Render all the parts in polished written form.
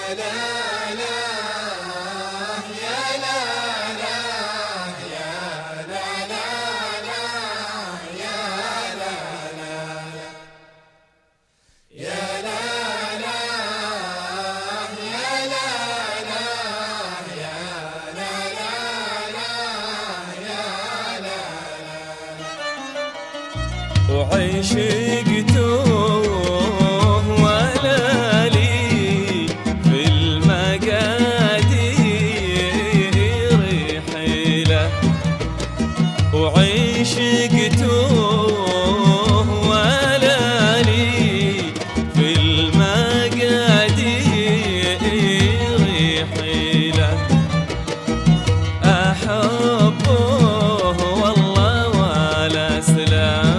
وعشقتوه ولا لي في المقادير حيلة، وعشقتوه ولا لي في المقادير حيلة، أحبه والله ولا سلام.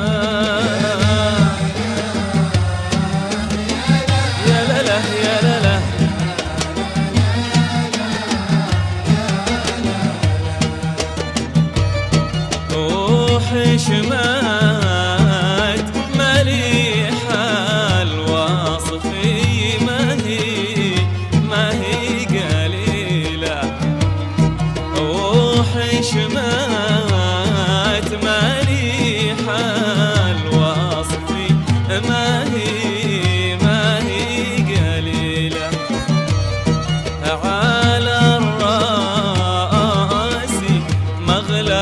حشمات مليحة الوصف ما هي قليلة، وحشمات مليحة الوصف ما هي قليلة، على الراس مغلى.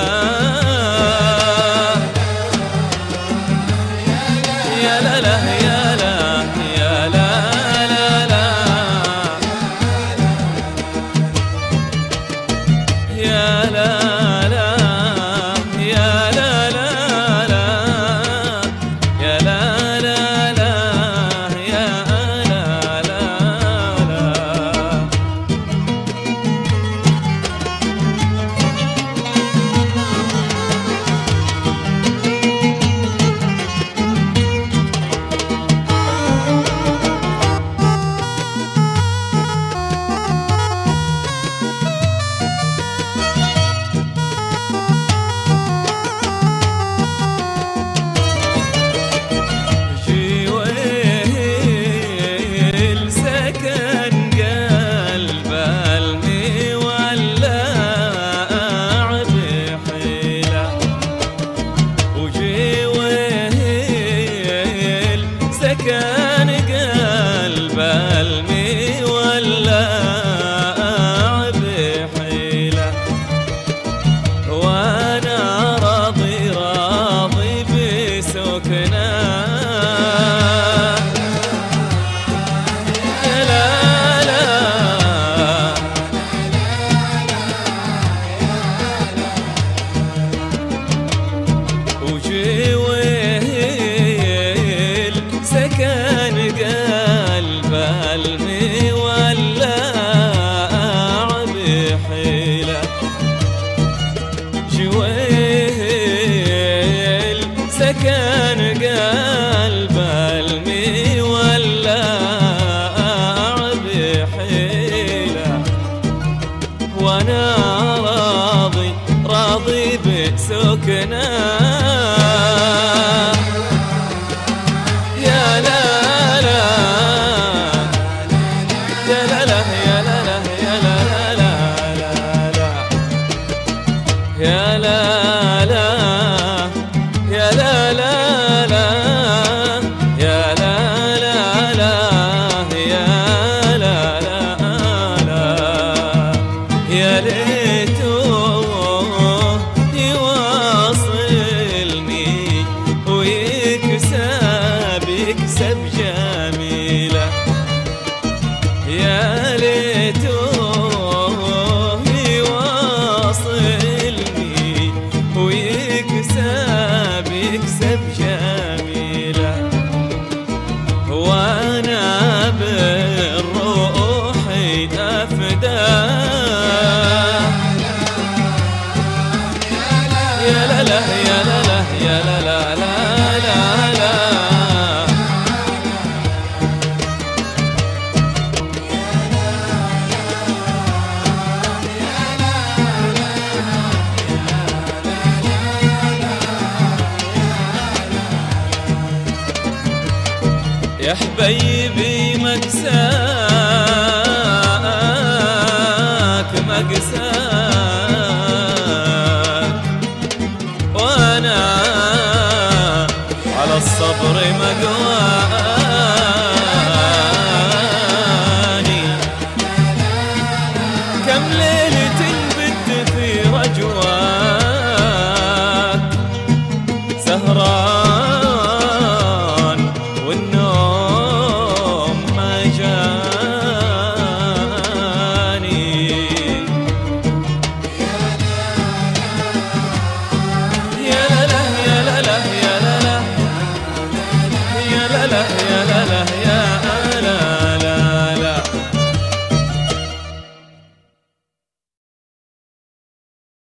كان قلب المولع بحيلة، وانا راضي بسكنه. كان قلب المولع بحيلة، جويل سكن قلب المولع بحيلة، وانا راضي بسكنه. يا ليته يواصلني ويكسب جميلة، يا ليته يواصلني ويكسب جميلة، وانا بالروح افداه. يا حبيبي مكساه اقسى